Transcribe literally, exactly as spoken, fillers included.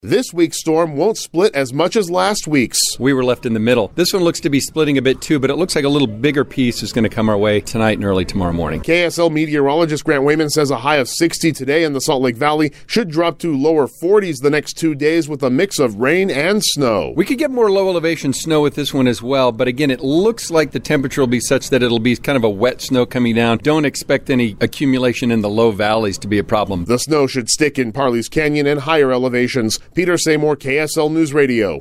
This week's storm won't split as much as last week's. We were left in the middle. This one looks to be splitting a bit too, but it looks like a little bigger piece is going to come our way tonight and early tomorrow morning. K S L meteorologist Grant Wayman says a high of sixty today in the Salt Lake Valley should drop to lower forties the next two days with a mix of rain and snow. We could get more low elevation snow with this one as well, but again, it looks like the temperature will be such that it'll be kind of a wet snow coming down. Don't expect any accumulation in the low valleys to be a problem. The snow should stick in Parley's Canyon and higher elevations. Peter Seymour, K S L News Radio.